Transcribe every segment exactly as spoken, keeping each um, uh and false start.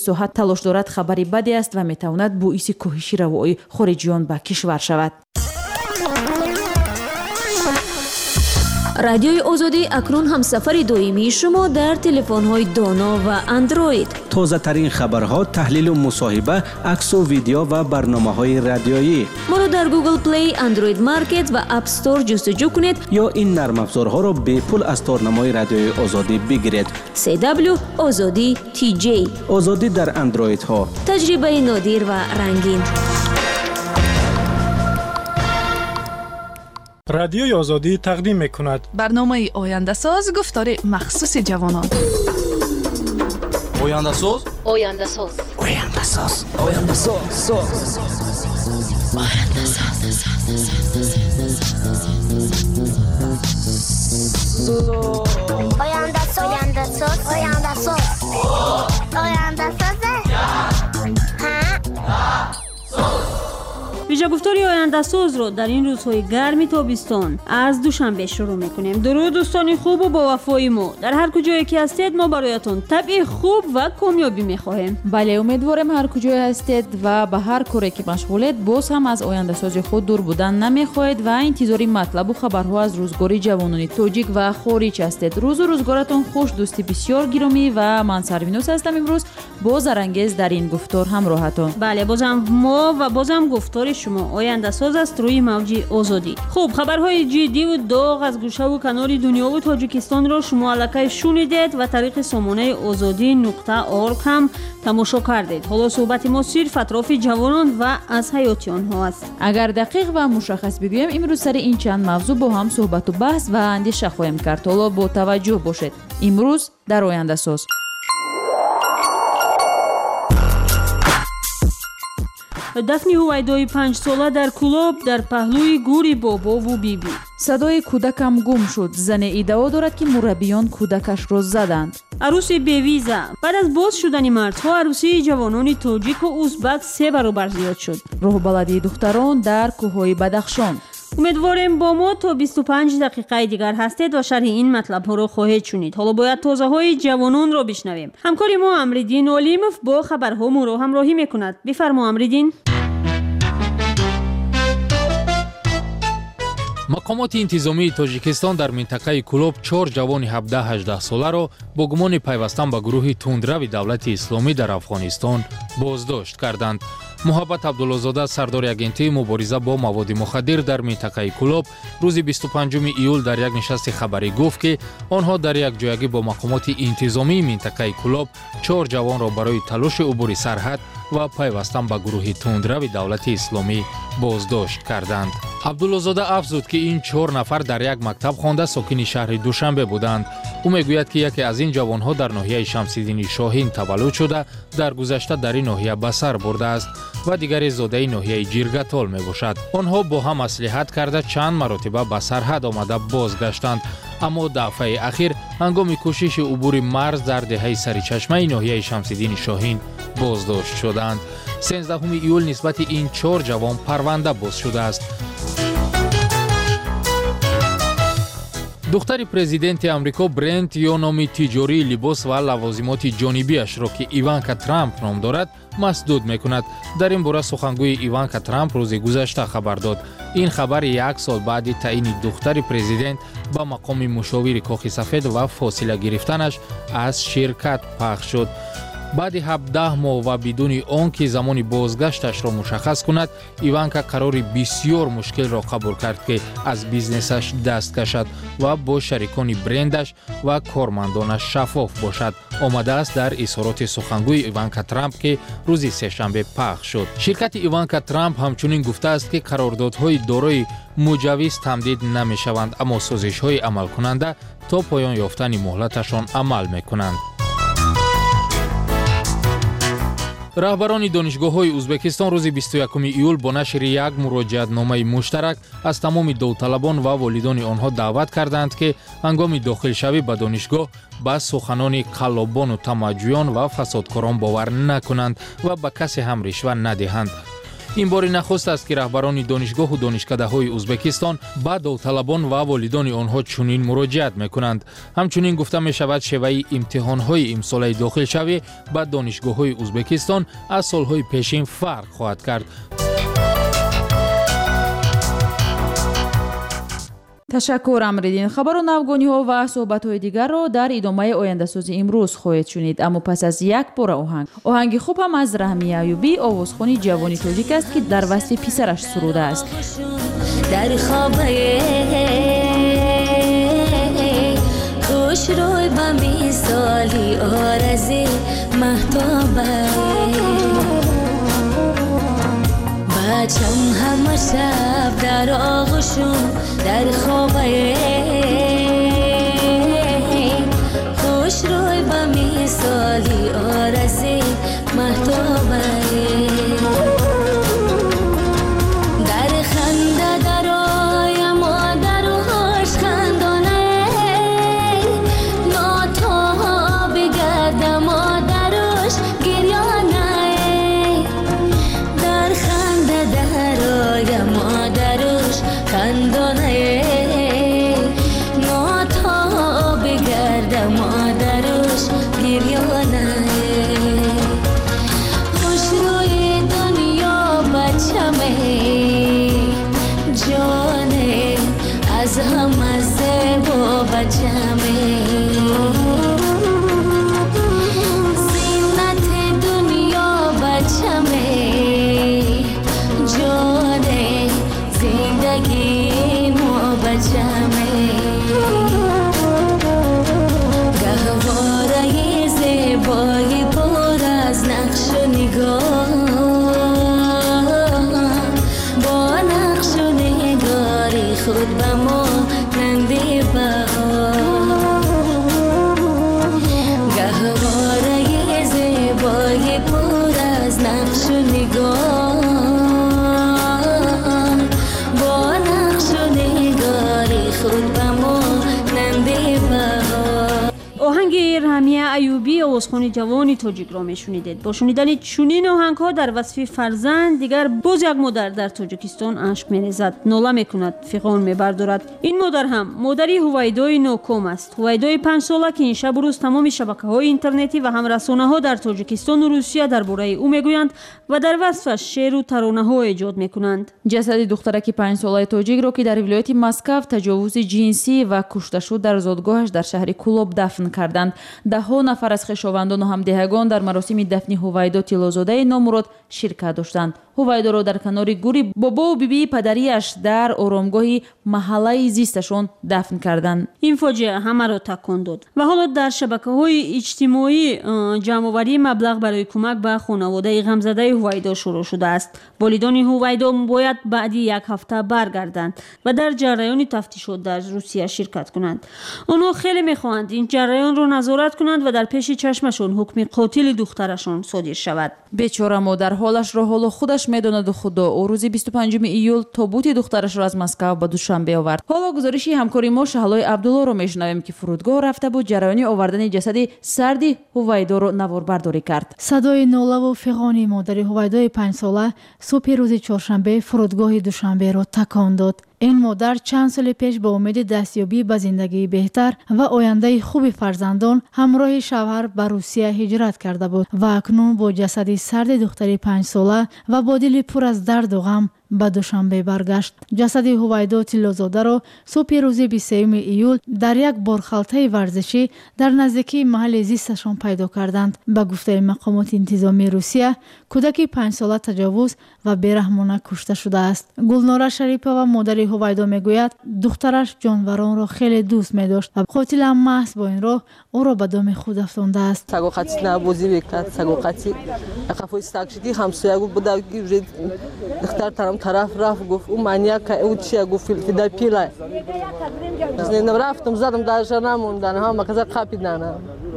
صحت تلاش دارد خبری بدی است و میتواند باعث کاهش روایی خارجیان به کشور شود. رادیوی آزادی اکنون همسفر دائمی شما در تلفن‌های دانا و اندروید. تازه ترین خبرها، تحلیل و مصاحبه، عکس و ویدیو و برنامه‌های رادیویی. ما را در گوگل پلی، اندروید مارکت و اپ استور جستجو کنید یا این نرم افزارها را به پول از تارنمای رادیوی آزادی بگیرید. سی دبلیو آزادی تی جی. آزادی در اندروید ها. تجربه نادر و رنگین. رادیوی آزادی تقدیم می‌کند برنامه آینده ساز، گفتار مخصوص جوانان. آینده ساز آینده ساز آینده ساز آینده ساز آینده ساز آینده ساز آینده ساز آینده ساز آینده ساز ویژه گفتاری آینده ساز رو در این روزهای گرمی تابستان از دوشنبه شروع میکنیم. درود دوستان خوب و با وفای ما، در هر کجایی که هستید ما برایتون طبع خوب و کامیابی میخواهیم. بله، امیدوارم هر کجای هستید و به هر کاری که مشغولید باز هم از آینده ساز خود دور بودن نمیخواهید و انتظاری مطلب و خبرها از روزگاری جوانان تاجیک و خارج هستید. روز و روزگارتون خوش دوستی بسیار گرامی و من سروینوس هستم. امروز با زرانگیز در این گفتار همراهتون. بله، بازم ما و بازم گفتار شما آینده ساز است روی موج آزادی. خوب، خبرهای جدی و داغ از گوشه و کنار دنیا و تاجیکستان را شما الکی شنیدید و طریق سامانه آزادی نقطه ارگ هم تماشا کردید. حالا صحبت ما صرف اطراف جوانان و از حیات آنها است. اگر دقیق و مشخص بگویم امروز سر این چند موضوع با هم صحبت و بحث و اندیشه خواهیم کرد. حالا با توجه باشید. امروز در آینده ساز دفنی هویدای پنج ساله در کلاب در پهلوی گوری بابا و بیبی بی. صدای کودکم گم شد. زن ادعا دارد که مربیان کودکش را زدند. عروسی بیویزه. بعد از باز شدن مردها عروسی جوانان تاجیک و ازبک سه برابر زیاد شد. راهبلدی دختران در کوههای بدخشان. امیدواریم با ما تا بیست و پنج دقیقه دیگر هستید و شرح این مطلب ها رو خواهید شنید. حالا باید تازه های جوانان را بشنویم. همکاری ما امریدین علیموف با خبرها ما را همراهی میکند. بفرما امریدین. مقامات انتظامی تاجیکستان در منطقه کلوب چهار جوان هفده هجده ساله را با گمان پیوستن به گروه تندروی دولت اسلامی در افغانستان بازداشت کردند. محبت عبدالله‌زاده، سردار اگنتی مبارزه با مواد مخدر در منطقه کلوب، روز بیست و پنجم ایول در یک نشست خبری گفت که آنها در یک جایگی با مقامات انتظامی منطقه کلوب چهار جوان را برای تلاش عبور سرحد و پیوستن به گروه تندروی دولت اسلامی بازداشت کردند. عبدالله‌زاده افزود که این چهار نفر در یک مکتب خوانده ساکن شهر دوشنبه بودند. او میگوید که یکی از این جوانها در ناحیه شمس‌الدین شاهین تولد شده در گذشته در این ناحیه به سر برده است و دیگری زاده ناحیه جیرگتال می باشد. آنها با هم مصلحت کرده چند مرتبه به سرحد آمده بازگشتند، اما دفعه اخیر هنگام کوشش عبور مرز در دهه سرچشمه ناحیه شمس‌الدین شاهین بازداشت شدند. سیزدهم ایول نسبت این چهار جوان پرونده باز شده است. دختر پرزیدنت امریکا برنت یا نام تجاری لباس و لوازمات جانبیش را که ایوانکا ترامپ نام دارد مسدود میکند. در این باره سخنگوی ایوانکا ترامپ روز گذشته خبر داد. این خبر یک سال بعد تعیین دختر پرزیدنت به مقام مشاور کاخ سفید و فاصله گرفتنش از شرکت پخش شد. بعد هفده ماه و بدون آنکه زمان بازگشتش را مشخص کند، ایوانکا قرار بسیار مشکل را قبول کرد که از بیزنسش دست کشد و با شریکان برندش و کارمندانش شفاف باشد. آمده است در اظهارات سخنگوی ایوانکا ترامپ که روز سه‌شنبه پخش شد. شرکت ایوانکا ترامپ همچنین گفته است که قراردادهای دارای مجوز تمدید نمی شوند، اما سازش‌های عمل کننده تا پایان یافتن مهلتشان عمل می‌کنند. رهبران دانشگاه‌های ازبکستان روز بیست و یکم ایول با نشر یک مراجعتنامه مشترک از تمام داوطلبان و والدان آنها دعوت کردند که هنگام داخل شوی به دانشگاه به سخنان قلابان و طمعجویان و فسادکاران باور نکنند و به کسی هم رشوه ندهند. این بار نخست است که رهبران دانشگاه و دانشکده‌های ازبکستان با داوطلبان و والدان آنها چنین مراجعت می‌کنند. همچنین گفته می‌شود شیوه امتحان‌های امساله داخل شوی با دانشگاه‌های ازبکستان از سال‌های پیشین فرق خواهد کرد. تشکر امریدین. خبر و نوگانی‌ها و صحبت‌های دیگر را در ادامه آینده‌سازی امروز خواهید شنید، اما پس از یک بار آهنگ آهنگ خوب هم از رحمی ایوبی آوازخوانی جوانی تاجیک است که در وصف پسرش سروده است. در خوابه خوش روی با مثالی آرزی مهتابه بچم همه شب در آغوشم در خوابه خوش روی با مثالی آرزی مهتابه در خنده در آیم و در هاش خندانه ناتا بگردم و درش گریانه در خنده در آیم و درش خندانه ناتا بگردم و درش گریانه خوش روی دنیا بچمه جانه از همه زیبا بچمه زینت دنیا بچمه جانه زندگی ما بچمه گهواره زیبایی پر از نقش و نگاه با نقش و نگاری خود به ما ننده بها گهواره زیبایی پر از نقش و نگاه با نقش و نگاری خود به ما ننده بها. آهنگ رحمیه ایوبی آوازخوان جوانی تاجیک را میشنیدید. با شنیدن چنین آهنگ ها در وصف فرزند دیگر باز یک مادر در تاجیکستان اشک میریزد، ناله میکند، فغان میبردارد. این مادر هم مادری هویدای نوکام است. هویدای پنج ساله که این شب و روز تمام شبکه های اینترنتی و هم رسانه ها در تاجیکستان و روسیه درباره او میگویند و در وصفش شعر و ترانه ها ایجاد میکنند. جسد دخترک پنج ساله تاجیک را که در ولایت مسکو تجاوز جنسی و کشته شد در زادگاهش در شهر کولوب دفن کردند. ده ها نفر از خویشاوندان و همدهگان در مراسم دفن هویدا تیلازاده نامراد شرکت داشتند. هویدا را در کنار گوری بابا و بیبی پدریش در آرامگاه محله زیستشان دفن کردند. این فاجعه همه را تکان داد و حالا در شبکه‌های اجتماعی جمع‌آوری مبلغ برای کمک به خانواده غمزده هویدا شروع شده است. والدان هویدا باید بعد یک هفته برگردند و در جریان تفتیشات در روسیه شرکت کنند. آنها خیلی می‌خواهند این جریان را نظارت کنند و در پیش چشمشان حکم قاتل دخترشان صادر شود. بیچاره مادر حالش را حال خودش میداند و خدا او روز بیست و پنجم ایول تابوت دخترش را از مسکو به دوشنبه آورد. حالا گزارشی همکاری ما شهلای عبدالله را میشنویم که فرودگاه رفته بود جریان آوردن جسد سردی هویدا را نواربرداری کرد. صدای ناله و فغان مادر هویدای پنج ساله صبح روز چهارشنبه فرودگاه دوشنبه را تکان داد. این مادر چند سال پیش با امید دستیابی به زندگی بهتر و آینده خوب فرزندان همراه شوهر به روسیه هجرت کرده بود و اکنون با جسد سرد دختری پنج ساله و با دل پر از درد و غم به دوشنبه برگشت. جسد هویدا تیلازاده را صبح روز بیست و سوم ایول در یک بارخلطه ورزشی در نزدیکی محل زیستشان پیدا کردند. به گفته مقامات انتظامی روسیه کودک پنج ساله تجاوز و بیرحمانه کشته شده است. گلناره شریپова مادر هویدا میگوید دخترش جانوران را خیلی دوست می داشت و قاتل هم محض با این راه او را به دام خود افکنده است. سگوقتی نبودی میکرد سگوقتی خفای استاکشتی همسایه‌گو بود که دختر ترم طرف رفت گفت او مانیاک او چیه گفت فیلتر پیله. از نیم رفتم زدم درش نموندن هم مکزا قاپیدن.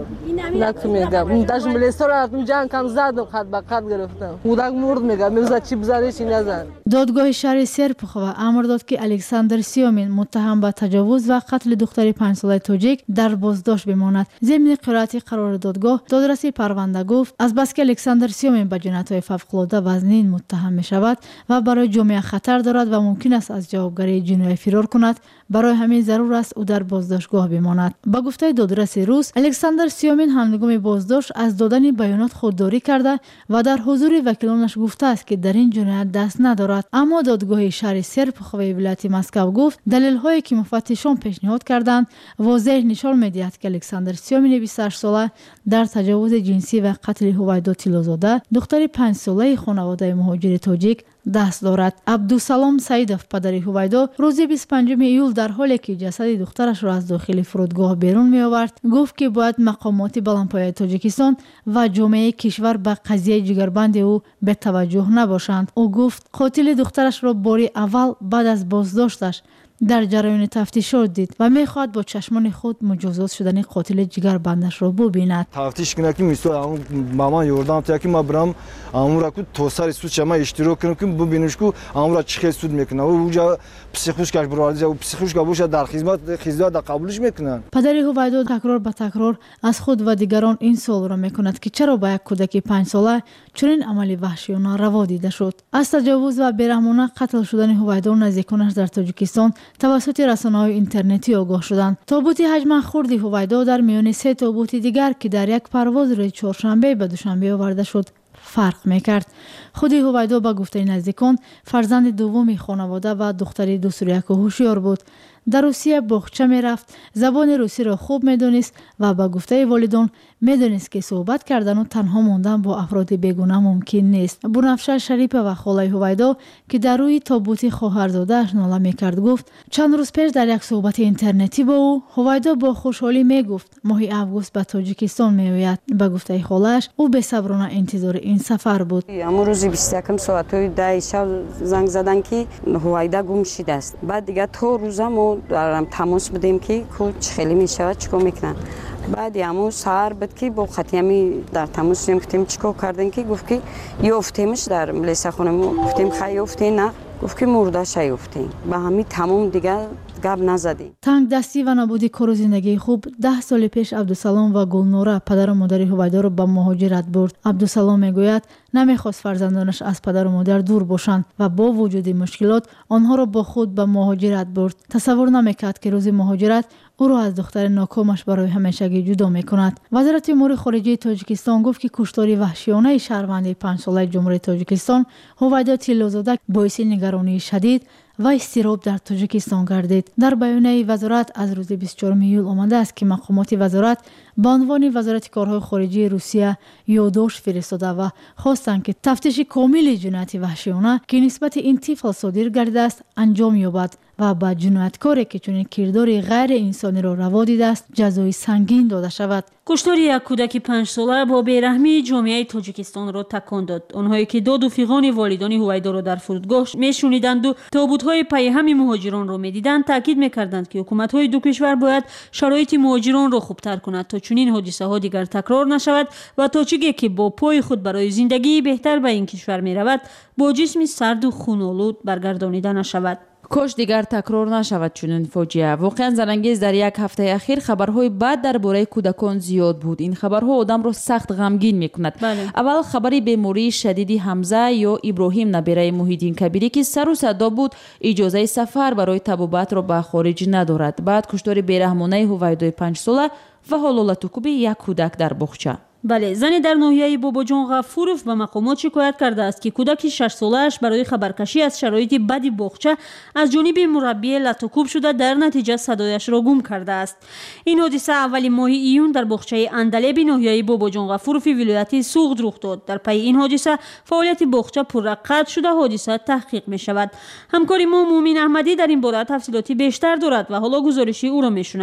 کودک میگم داش ملیسا رو رفتم جنگ کم زدم خط به خط گرفتم کودک مرد میگم میگم چی بزنی چی نزن. دادگاه شهر سرپخوا امر داد که الکساندر سیومین متهم به تجاوز و قتل دختر پنج ساله توجیک در بازداشت بماند. ضمن قرائت قرار دادگاه دادرسی پرونده گفت از بس که الکساندر سیومین به جنایت‌های فوق‌العاده وزنین متهم می‌شود و برای جامعه خطر دارد و ممکن است از جوابگری جنایی فرار کند، برای همین ضرور است او در بازداشتگاه بماند. با گفته دادرس روس الکساندر سیومین هنگام بازداشت از دادن بیانات خودداری کرده و در حضور وکیلانش گفته است که در این جنایت دست ندارد. اما دادگاه شهر سرپخوی ولایت مسکو گفت دلیل‌هایی که مفتشان پیشنهاد کردند واضح نشان می‌دهد که الکساندر سیومین بیست و هشت ساله در تجاوز جنسی و قتل هویدا تیلوزاده دختر پنج ساله خانواده مهاجر تاجیک دست دارد. عبدالسلام سعیدов پدر هویدا روز بیست و پنجم ایول در حالی که جسد دخترش را از داخل فرودگاه بیرون می آورد گفت که باید مقامات بلندپایه تاجیکستان و جامعه کشور به قضیه جگربند او به توجه نباشند. او گفت قاتل دخترش را باری اول بعد از بازداشتش در جریان تفتیشات دید و میخواد با چشمان خود مجازات شدن قاتل جگربندش را ببیند. تفتیش کنه که میسو مامان یوردام تا که ما برام اون را کو توسر سود شما اشتراک کنم که ببینش کو اون را چه سود میکنه و اونجا پسیخوشکش برادر و پسیخوشک باش در خدمت خدمت قبولش میکنن. پدر هویدا تکرار به تکرار از خود و دیگران این سوال را میکند که چرا با یک کودک پنج ساله چنین عملی وحشیانه روا دیده شد. از تجاوز و بیرحمانه قتل شدن هویدا و نزدیکانش در تاجیکستان توسط رسانه‌های اینترنتی آگاه شدند. تابوت حجم خرد هویدا در میان سه تابوت دیگر که در یک پرواز روز چهارشنبه به دوشنبه آورده شد فرق میکرد. خود هویدا با گفته نزدیکان فرزند دوم خانواده و دختری دو ساله و هوشیار بود. در روسیه باغچه میرفت، زبان روسی را خوب میدونست و با گفته والدان میدونست که صحبت کردن و تنها موندن با افراد بیگانه ممکن نیست. بنفشه شریفه و خاله هویدا که در روی تابوت خواهرزاده‌اش ناله میکرد گفت چند روز پیش در یک صحبت اینترنتی با او هویدا با خوشحالی میگفت ماه اوگوست به تاجیکستان میآید. با گفته خاله‌اش او بی‌صبرانه انتظار این سفر بود. اما روز بیست و یکم ساعت ده شب زنگ زدن که هویدا گم شده است. بعد دیگه تو روزا ما دارم تماس بدیم که چه خیلی میشود چیکار میکنن. بعد همون سهر بود که با خطیمی در تماس شدیم گفتیم چیکار کردن که گفت که یافتیمش در ملیسا خانم گفتیم خیلی یافتی نه گفت که مرده شی یافتیم به همین تمام دیگه گپ نزدیم. تنگ دستی و نبودی کار و زندگی خوب ده سال پیش عبدالسلام و گلنوره پدر و مادر هویدا را به مهاجرت برد. عبدالسلام میگوید نمیخواست فرزندانش از پدر و مادر دور باشند و با وجود مشکلات آنها را با خود به مهاجرت برد. تصور نمیکرد که روز مهاجرت او را از دختر ناکامش برای همیشگی جدا میکند. وزارت امور خارجه تاجیکستان گفت که کشتاری وحشیانه شهروند پنج ساله جمهوری تاجیکستان هویدا تیلوزاده باعث نگرانی شدید و اضطراب در تاجیکستان گردید. در بیانیه وزارت از روز بیست و چهارم ایول آمده است که مقامات وزارت به عنوان وزارت کارهای خارجه روسیه یادداشت فرستاده و خواستند که تفتیش کامل جنایت وحشیانه که نسبت این طفل صادر گردیده است انجام یابد و با جنایتکاری که چنین کردار غیر انسانی را روا دیده است جزای سنگین داده شود. کشتار یک کودک پنج ساله با بیرحمی جامعه تاجیکستان را تکان داد. آنهایی که داد و فیغان والدان هویدا را در فرودگاه میشنیدند و تابوت‌های پی هم مهاجران را میدیدند تاکید میکردند که حکومت‌های دو کشور باید شرایط مهاجران را خوبتر کند تا چنین حادثه‌ها دیگر تکرار نشود و تا چگی که با پای خود برای زندگی بهتر به این کشور میرود با جسم سرد و خون‌آلود برگردانیده نشود. کاش دیگر تکرار نشود چنین فاجعه. واقعا زرانگیز در یک هفته اخیر خبرهای بد درباره کودکان زیاد بود. این خبرها آدم را سخت غمگین میکند. بله. اول خبری بیماری شدید حمزه یا ابراهیم نبیره محیدین کبیری که سر و صدا بود اجازه سفر برای طبابت را به خارج ندارد. بعد کشتار بیرحمانه هویدای پنج ساله و حالالتوکوب یک کودک در باغچه. بله، زنی در ناحیه باباجان غفوروف به مقامات شکایت کرده است که کودک شش ساله‌اش برای خبرکشی از شرایط بد باغچه از جانب مربی لطوکوب شده در نتیجه صدایش را گم کرده است. این حادثه اول ماه ایون در باغچه اندلب ناحیه باباجان غفوروف ولایت سوغد رخ داد. در پی این حادثه فعالیت باغچه پرقطع شده حادثه تحقیق می شود. همکار ما مومن احمدی در این باره تفصیلاتی بیشتر دارد و حالا گزارشی او را میشنویم.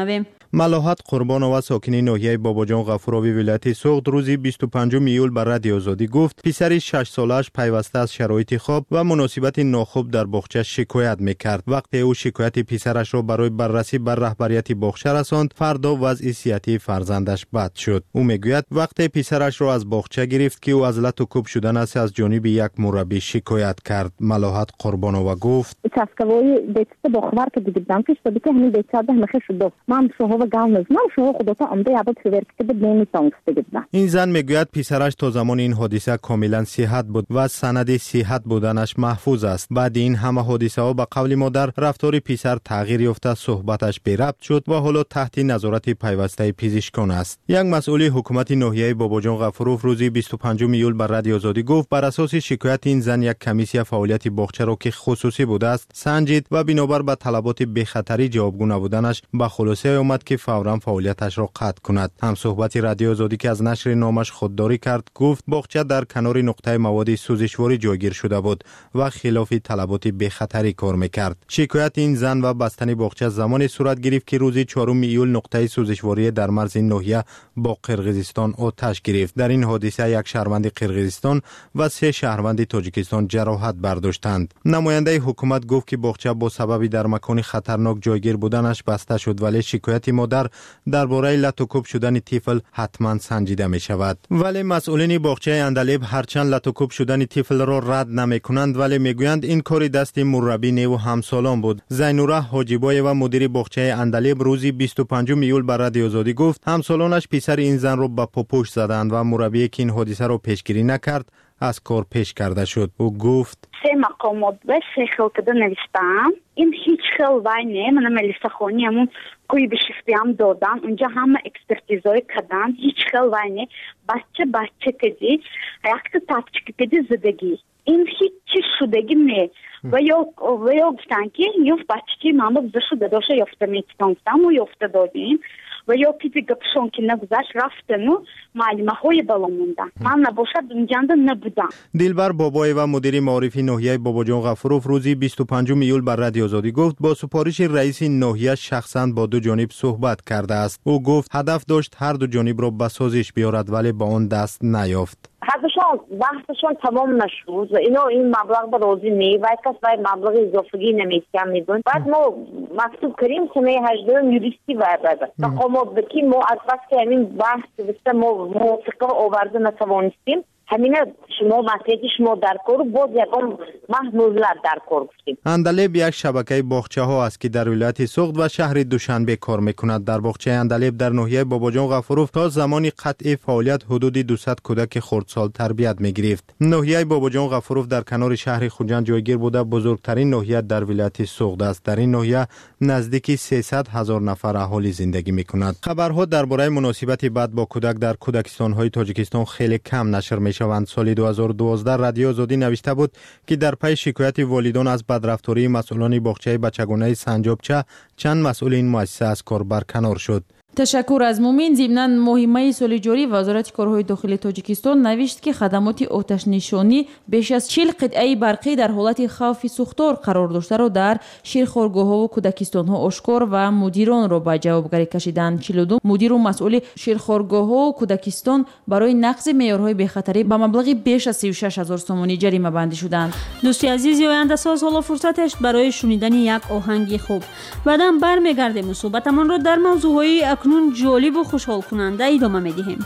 ملاحت قربانова ساکنی ناحیه باباجان غفوراوی ولایت سوخت روز بیست و پنجم ایول بر رادیو آزادی گفت پسر شش سالش پیوسته از شرایط خواب و مناسبت ناخوب در باغچه شکایت میکرد. وقتی او شکایت پسرش را برای بررسی بر رهبریت باغچه رساند، فردا وضع صحتی فرزندش بد شد. او میگوید وقتی پسرش را از باغچه گرفت که او از لط و کوب شدن است از جانب یک مربی شکایت کرد. ملاحت قربانова گفت участковый детство бохвар ки дигидам ки шуди ки ҳамин беча да ҳамеха шудо ман шуҳо гал незнам шуҳо худота амда ябад феверки ки бид немитонст дигидам. این زن میگوید پسرش تا زمان این حادثه کاملا صحت بود و سند صحت بودنش محفوظ است. بعد این همه حادثه ها به قول مادر رفتار پسر تغییر یافته، صحبتش بی ربط شد و حالا تحت نظارت پیوسته پزشکان است. یک مسئول حکومت ناحیه باباجان غفوروف روز بیست و پنجم ایول بر رادیو آزادی گفت بر اساس شکایت این زن یک کمیسیون فعالیت باغچه را که خصوصی بوده است سنجید و بنابر به طلبات بی‌خطری جوابگو نبودنش به خلاصه آمد که فوراً فعالیتش را قطع کند. هم صحبت رادیو آزادی که از نشر نامش خودداری کرد گفت باغچه در کنار نقطه مواد سوزشواری جایگیر شده بود و خلاف طلبات بی‌خطری کار میکرد. شکایت این زن و بستن باغچه زمان صورت گرفت که روز چهارم ایول نقطه سوزشواری در مرز ناحیه با قرقیزستان آتش گرفت. در این حادثه یک شهروند قرقیزستان و سه شهروند تاجیکستان جراحت برداشتند. نماینده حکومت گفت که باغچه با سبب در مکان خطرناک جایگیر بودنش بسته شد ولی شکایت مادر درباره لط و کوب شدن طفل حتما سنجیده می شود. ولی مسئولین باغچه اندلیب هرچند لط و کوب شدن طفل را رد نمی کنند ولی میگویند این کار دست مربی نیو همسالان بود. زینوره حاجیبای و مدیر باغچه اندلیب روزی بیست و پنجم ایول بر رادیو آزادی گفت همسالانش پسر این زن را به پاپوش زدند و مربی که این حادثه را پیشگیری نکرد از کار پیش کرده شد. او گفت سه مقامات به سه خل کده نوشتم. این هیچ خل وای نه. من ملیسا خانی همون کوی به شفتی هم دادم. اونجا همه اکسپرتیزای کردن. هیچ خل وای نه. بچه بچه کدی. یکتا تاپچه کدی زدگی. این هیچ شدگی نه. و یا و یا گفتن که یوف بچه که من با بزرشو داداشه یافته میتونستم و یافته دادیم. و یا پیزی گپشون که نگذاشت رفتن و معلومه های بالا موندن. من نباشد اونجا نبودم. دلبر بابای و مدیر معارفی ناحیه باباجان غفوروف روزی بیست و پنجم ایول بر رادیو آزادی گفت با سفارش رئیس ناحیه شخصا با دو جانب صحبت کرده است. او گفت هدف داشت هر دو جانب را به سازش بیارد ولی با آن دست نیافت. حدشان بحثشان تمام نشد و اینا این مبلغ به راضی نی و کس باید مبلغ اضافگی نمیستیم میدون. بعد ما مکتوب کریم سنه هجدهم یوریستی باید بده تقامات بکی ما از بس که همین بحث بسته ما موافقه آورده نتوانستیم همینه شما مسئله شما در کار بود یکم محمولت در کار گفتیم. اندلیب یک شبکه باغچه ها است که در ولایت سوخت و شهر دوشنبه کار میکند. در باغچه اندلیب در ناحیه باباجان غفوروف تا زمانی قطع فعالیت حدود دویست کودک خردسال تربیت میگرفت. ناحیه باباجان غفوروف در کنار شهر خوجند جایگیر بوده بزرگترین ناحیه در ولایت سوخت است. در این ناحیه نزدیک سیصد هزار نفر اهالی زندگی میکند. خبرها درباره مناسبت بد با کودک در کودکستان های تاجیکستان خیلی کم نشر میشوند. سال دو هزار و دوازده رادیو آزادی نوشته بود که در پی شکایت والدان از بدرفتاری مسئولان باغچه بچگانه سنجابچه چند مسئول این مؤسسه از کار برکنار شد. تشکر از مومین. ضمناً مهمه سال جاری وزارت کارهای داخلی تاجیکستان نوشت که خدمات آتش نشانی بیش از چهل قطعه برقی در حالت خوف سوختار قرار داشته را در شیرخوارگاه‌ها و کودکستان‌ها آشکار و مدیران را به جوابگری کشیدند. چهل و دو مدیر و مسئول شیرخوارگاه‌ها و کودکستان برای نقض معیارهای بی‌خطری به مبلغ بیش از سی و شش هزار سومانی جریمه بندی شدند. دوستی عزیز آینده ساز حالا فرصتش برای شنیدن یک آهنگ خوب. بعداً برمیگردیم صحبتمان را در موضوعهای اکنون جالب و خوشحال کننده ادامه میدهیم.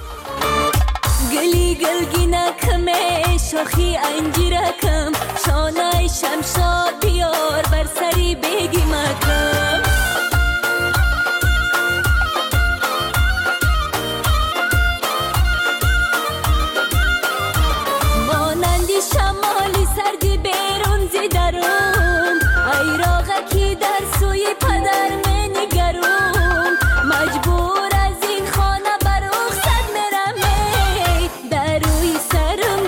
گلی گلگینه کمه شاخی انجیره کم شانه شمشاد بیار بر سری بگی مکم مانندی شمالی سردی بیرون زیدارم ای راغه کی در سوی پدر منگرم مجبور از این خانه بر رخصت میرم در روی سرم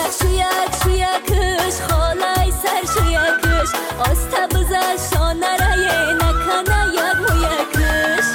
شویک شویک شویکش خالای سر شویکش آستا بزر شانه رای نکنه یاد مویکش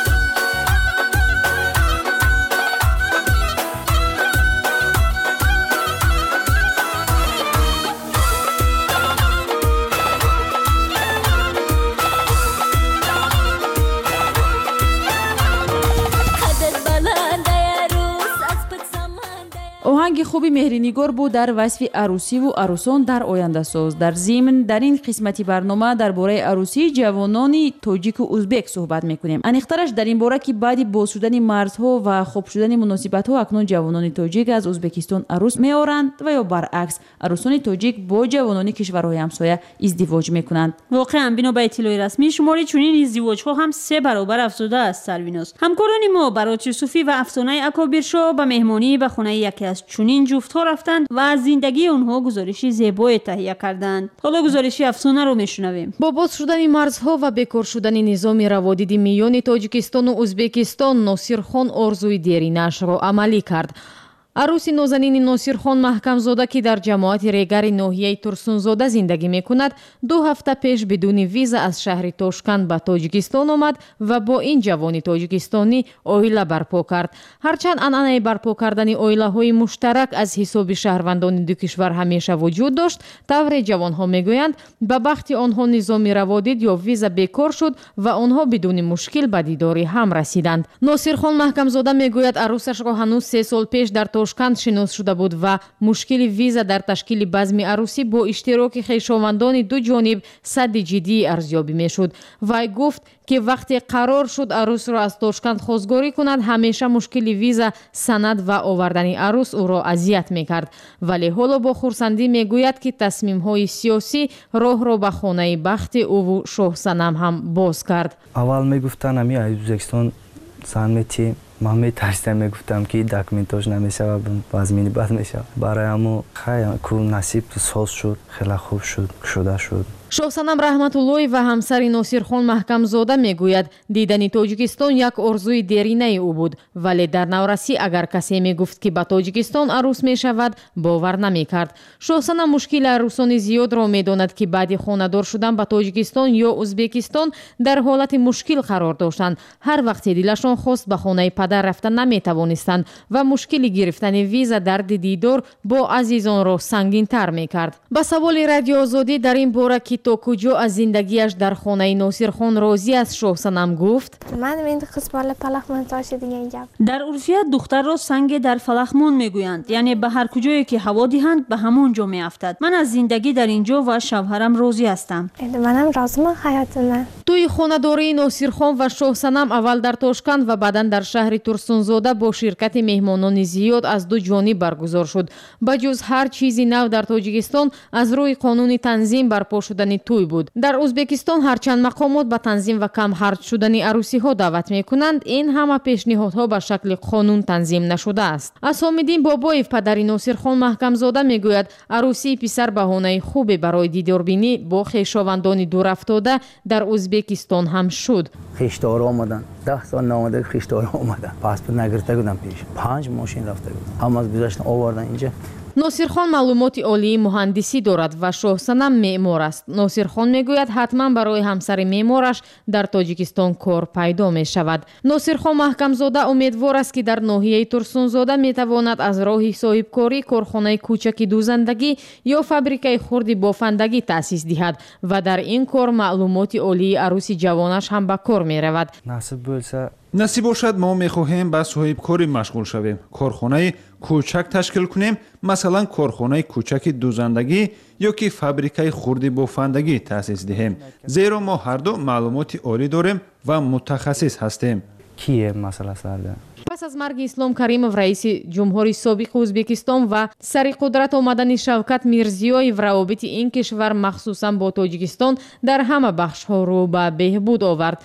оҳанги хуби меҳринигор буд дар васфи арӯсиву арӯсон дар ояндасоз. дар зимн дар ин қисмати барнома дар бораи арӯсии ҷавонони тоҷику узбек суҳбат мекунем. аниқтараш дар ин бора ки баъди боз шудани марзҳо ва хуб шудани муносибатҳо акнун ҷавонони тоҷик аз узбекистон арӯс меоранд ва ё баръакс арӯсони тоҷик бо ҷавонони кишварҳои ҳамсоя издивоҷ мекунанд. воқеан бино ба иттилои расмӣ шумори чунин издивоҷҳо ҳам се баробар афзудааст. сарвинос ҳамкорони мо барот юсуфӣ ва афсонаи акобиршо ба меҳмонӣ ба хонаи яке аз чунин ҷуфтҳо рафтанд ва аз зиндагии онҳо гузориши зебое таҳия карданд. ҳоло гузориши афсонаро мешунавем. бо боз шудани марзҳо ва бекор шудани низоми раводиди миёни тоҷикистону узбекистон носирхон орзуи деринашро амалӣ кард. арӯси нозанини носирхон маҳкамзода ки дар ҷамоати регари ноҳияи турсунзода зиндагӣ мекунад ду ҳафта пеш бидуни виза аз шаҳри тошканд ба тоҷикистон омад ва бо ин ҷавони тоҷикистонӣ оила барпо кард. ҳарчанд анъанаи барпо кардани оилаҳои муштарак аз ҳисоби шаҳрвандони ду кишвар ҳамеша вуҷуд дошт, тавре ҷавонҳо мегӯянд ба бахти онҳо низоми раводид ё виза бекор шуд ва онҳо бидуни мушкил ба дидори ҳам расиданд. носирхон маҳкамзода мегӯяд арӯсашро ҳанӯз се сол пеш дар тошканд шинос шуда буд ва мушкили виза дар ташкили базми арӯсӣ бо иштироки хешовандони ду ҷониб садди ҷиддии арзёбӣ мешуд. вай гуфт ки вақте қарор шуд арӯсро аз тошканд хозгорӣ кунад, ҳамеша мушкили виза, санад ва овардани арӯс ӯро азият мекард. вале ҳоло бо хурсандӣ мегӯяд ки тасмимҳои сиёсӣ роҳро ба хонаи бахти ӯву шоҳсанам ҳам боз кард. аввал мегуфтан ами аз ӯзбекистон сан метием. ман метарсидам, мегуфтам ки документош намешавад, вазмини бад мешавад. барои ҳамо хай ку насиб соз шуд, хеле хуб шуд, кушода шуд. шоҳсанам раҳматуллоев ва ҳамсари носирхон маҳкамзода мегӯяд дидани тоҷикистон як орзуи деринаи ӯ буд, вале дар наврасӣ агар касе мегуфт ки ба тоҷикистон арӯс мешавад, бовар намекард. шоҳсанам мушкили арӯсони зиёдро медонад ки баъди хонадор шудан ба тоҷикистон ё узбекистон дар ҳолати мушкил қарор доштанд. ҳар вақте дилашон хост ба хонаи падар рафта наметавонистанд ва мушкили гирифтани виза дарди дидор бо азизонро сангинтар мекард. ба саволи радиоозодӣ дар ин бора ки то куҷо аз зиндагиаш дар хонаи носирхон розӣ аст, шоҳсанам гуфт: дар урфият духтарро санге дар фалахмон мегӯянд, яъне ба ҳар куҷое ки ҳаво диҳанд ба ҳамон ҷо меафтад. ман аз зиндагӣ дар ин ҷо ва шавҳарам розӣ ҳастам. манам розиман ҳаётиман. тӯи хонадории носирхон ва шоҳсанам аввал дар тошканд ва баъдан дар шаҳри турсунзода бо ширкати меҳмонони зиёд аз ду ҷониб баргузор шуд. ба ҷуз ҳар чизи нав дар тоҷикистон аз рӯи қонуни танзим барпо шудани тӯй буд. дар узбекистон ҳарчанд мақомот ба танзим ва камҳарҷ шудани арӯсиҳо даъват мекунанд, ин ҳама пешниҳодҳо ба шакли қонун танзим нашудааст. асомиддин бобоев, падари носирхон маҳкамзода, мегӯяд арӯсии писар баҳонаи хубе барои дидорбинӣ бо хешовандони дурафтода дар узбекистон ҳам шуд. хештора омадан, даҳ сол наомада хештора омадан, паспорт нагирифта будам пеш, панҷ мошин рафта будам, ҳама аз гузаштан овардан инҷа. носирхон маълумоти олии муҳандисӣ дорад ва шоҳсанам меъмор аст. носирхон мегӯяд ҳатман барои ҳамсари меъмораш дар тоҷикистон кор пайдо мешавад. носирхон маҳкамзода умедвор аст ки дар ноҳияи турсунзода метавонад аз роҳи соҳибкорӣ корхонаи кӯчаки дузандагӣ ё фабрикаи хурди бофандагӣ таъсис диҳад ва дар ин кор маълумоти олии арӯси ҷавонаш ҳам ба кор меравад. насиб бўлса насиб бошад, мо мехоҳем ба соҳибкорӣ машғул шавем, корхонаи кӯчак ташкил кунем, масалан корхонаи кӯчаки дузандагӣ ё ки фабрикаи хурди бофандагӣ таъсис диҳем, зеро мо ҳарду маълумоти олӣ дорем ва мутахассис ҳастем. кие масъала сарда? пас аз марги ислом каримов, раиси ҷумҳури собиқи ӯзбекистон ва сари қудрат омадани шавкат мирзиёев, равобити ин кишвар махсусан бо тоҷикистон дар ҳама бахшҳо рӯ ба беҳбуд овард.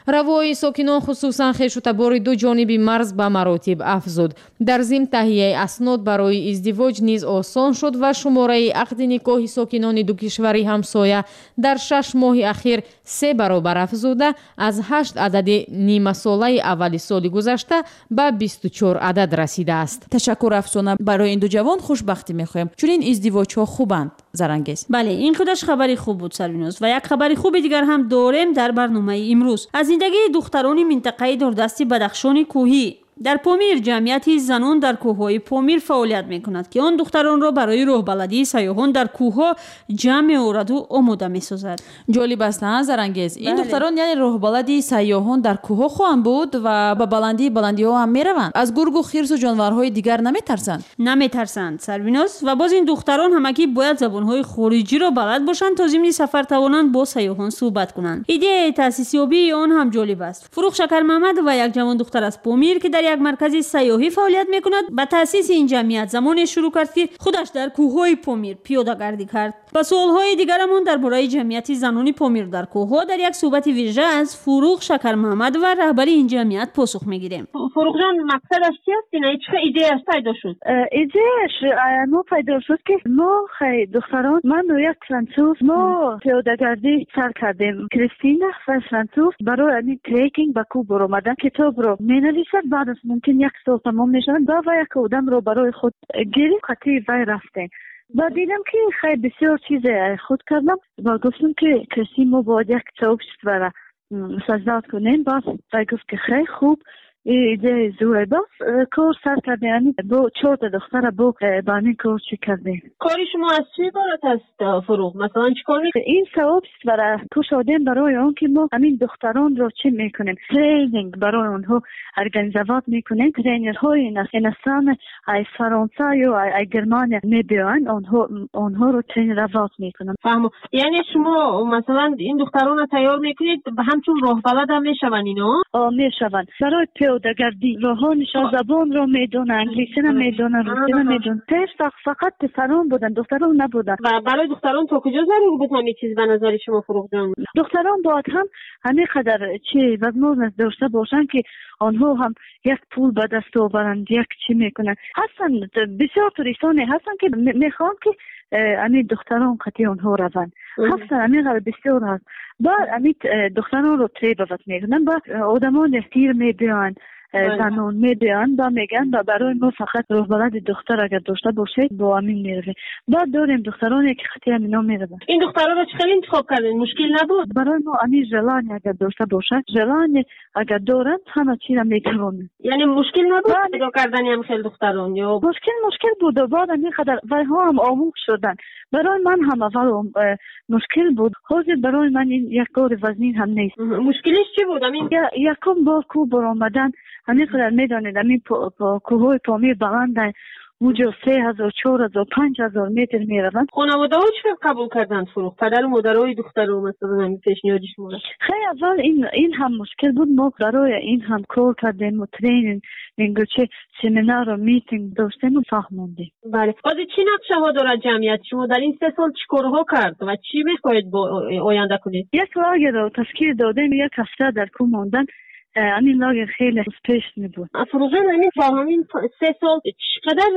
равои сокинон хусусан хешутабори ду ҷониби марз ба маротиб афзуд. дар зим таҳияи аснод барои издивоҷ низ осон шуд ва шумораи ақди никоҳи сокинони ду кишвари ҳамсоя дар шаш моҳи ахир се баробар афзуда аз ҳашт адади нимасолаи аввали соли гузашта ба бисту чор адад расидааст. ташаккур Афсона, барои ин ду ҷавон хушбахтӣ мехоҳем, чун ин издивоҷҳо хубанд. Зарангез. бале, ин худаш хабари хуб буд Сарвиноз, ва як хабари хуби дигар ҳам дорем дар барномаи имрӯз. аз зиндагии духтарони минтақаи дордасти Бадахшони кӯҳӣ дар Помир ҷамъияти занон дар кӯҳҳои Помир фаъолият мекунад, ки он духтаронро барои роҳбаладии сайёҳон дар кӯҳҳо ҷамъ меораду омода месозад. ҷолиб аст, Зарангез. ин духтарон яъне роҳбалади сайёҳон дар кӯҳҳо хоҳанд буд ва ба баландии баландиҳо ҳам мераванд. аз гургу хирсу ҷонварҳои дигар наметарсанд? наметарсанд, Сарвиноз, ва боз ин духтарон ҳамагӣ бояд забонҳои хориҷиро балад бошанд то зимни сафар тавонанд бо сайёҳон суҳбат кунанд. идеяи таъсисёбии он ҳам ҷолиб аст. Фурух Шакармаҳмад ва як ҷавон духтар аз Помир, ки дар як маркази сайёҳӣ фаъолият мекунад, ба таъсиси ин ҷамъият замоне шурӯъ кард, ки худаш дар кӯҳҳои Помир пиёдагардӣ кард. ба суолҳои дигарамон дар бораи ҷамъияти занони Помир дар кӯҳҳо дар як суҳбати вижа аз Фурух Шакармаҳмад ва раҳбари ин ҷамъият посух мегирем. фуруғҷон, мақсадаш чи аст? Ина чӣ идеяш пайдо шуд? идеяш мо пайдо шуд, ки мо хай духтарон, ману як француз, мо пиёдагардӣ сар кардем. Кристина ва француз барои ани трекинг ба кӯҳ баромадан китобро менависад, баъд аз мумкин як сол тамом мешавад, ба ва як одамро барои худ гирифт, қатъи вай рафтем. ба дидам ки хай бисёр чизе худ кардам, ва гуфтам ки киси мо бояд як сообществора саздод кунем. Баъд вай гуфт ки хай хуб, идея зуре. Бас кор сар кардем, бо чорта духтара бо ба ин кор чӣ кардем. кори шумо аз чӣ иборат аст, Фурух? Масалан чӣ кор мекунед? ин сообществора кушодем барои он ки мо ҳамин духтаронро чӣ мекунем, тренинг барои онҳо организоват мекунем. тренерҳои иностан аз Фаронса ё аз Германия мебиёянд, онҳо онҳоро тренироват мекунам. фаҳмо. яъне шумо масалан ин духтаронро тайёр мекунед, ҳамчун роҳбалад ҳам мешаванд ино? о мешаванд. барои пиёдагардӣ роҳонишон забонро медонанд, англисина медонанд, русина медонанд. пеш фақат писарон буданд, духтарон набуданд. ва барои духтарон то куҷо зарур буд ҳамин чиз ба назари шумо, Фуруғҷон? духтарон бояд ҳам ҳамин қадар чи возможност дошта бошанд, ки онҳо ҳам як пул ба даст оваранд, як чӣ мекунанд. ҳастанд бисёр туристоне ҳастанд, ки мехоҳанд, ки ами духтарон қатъи онҳо раванд. ҳастанд, ами қадар бисёр ҳаст. баъд ами духтаронро требоват мекунанд, ба одамони тир мебиёянд, занон мебиёянд, ба мегӯянд ба барои мо фақат роҳбалади духтар агар дошта бошед, бо амин меравем. баъд дорем духтароне, ки қатъи амино мераванд. ин духтаронро чӣ хел интихоб кардед? мушкил набуд? барои мо амин желание агар дошта бошад, желание агар доранд, ҳама чиза метавонанд. яъне мушкил набуд пайдо кардани ҳам хел духтарон? ё мушкил мушкил буд. баъд амин қадар вайҳо ҳам омӯх шуданд. барои ман ҳам аввал мушкил буд. ҳозир барои ман ин як кори вазнин ҳам нест. мушкилиш чӣ буд? амин якум бор кӯҳ баромадан, ҳамин қадар медонед, амин кӯҳҳои Помир баланданд, муҷо се ҳазор, чор ҳазор, панҷ ҳазор метр мераванд. хонаводаҳо чӣ хел қабул карданд, Фурух? падару модарҳои духтаро масалан ҳамин пешниҳоди шуморо? хеле аввал ин ин ҳам мушкил буд. мо барои ин ҳам кор кардему, тренинг мингӯчи семинару митинг доштему, фаҳмондем. бале. ҳозир чӣ нақшаҳо дорад ҷамъият? шумо дар ин се сол чӣ корҳо кард ва чӣ мехоҳед бо оянда кунед? як лагерро ташкил додем, як ҳафта дар кӯҳ мондан. амин лагер хеле успешный буд. Фуруғҷон, амин ба ҳамин се сол чӣ қадар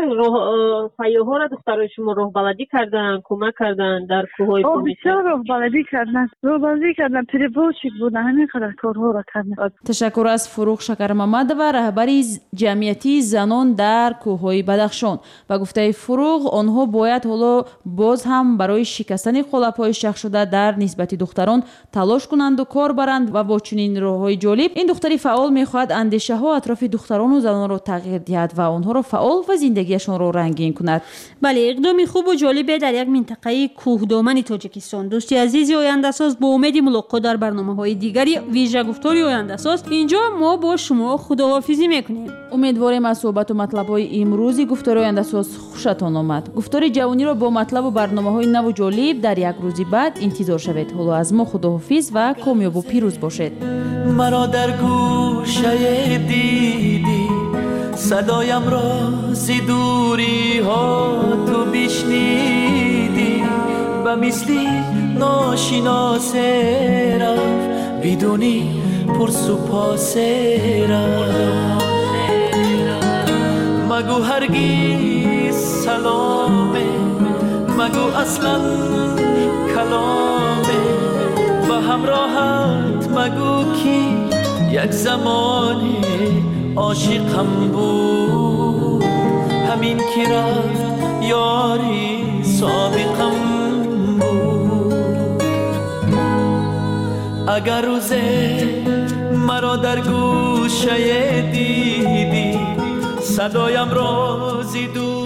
сайёҳоро духтарои шумо роҳбаладӣ карданд, кӯмак карданд дар кӯҳҳои Помир? бисёр роҳбаладӣ карданд. роҳбаладӣ карданд, перевозчик буданд, ҳамин қадар корҳоро карданд. ташаккур аз Фурух Шакармаҳмадова, раҳбари ҷамъияти занон дар кӯҳҳои Бадахшон. ба гуфтаи Фуруғ, онҳо бояд ҳоло боз ҳам барои шикастани қолабҳои шахшуда дар нисбати духтарон талош кунанду кор баранд ва бо чунин роҳҳои ҷолиб ин духтари фаъол мехоҳад андешаҳо атрофи духтарону занонро тағйир диҳад ва онҳоро фаъол ва зиндагиашонро рангин кунад. бале, иқдоми хубу ҷолибе дар як минтақаи кӯҳдомани Тоҷикистон. дӯсти азизи Ояндасоз, бо умеди мулоқот дар барномаҳои дигари вижа гуфтори Ояндасоз, инҷо мо бо шумо худоҳофизӣ мекунем. умедворем аз суҳбату матлабҳои имрӯзи гуфтори Ояндасоз хушатон омад. гуфтори ҷавониро бо матлабу барномаҳои наву ҷолиб дар як рӯзи баъд интизор шавед. ҳоло аз мо худоҳофиз ва комёбу пирӯз бошед. مرا در گوشه دیدی صدایم را زی دوری ها تو بشنیدی و مثلی ناشناس رفت بدونی پرسو پاسیرا مگو هرگیز سلامه مگو اصلا کلامه و همراهت مگو کی یک زمانی عاشقم بود همین که رفت یاری سابقم بود اگر روزه مرا در گوشه دیدی صدایم را زی دور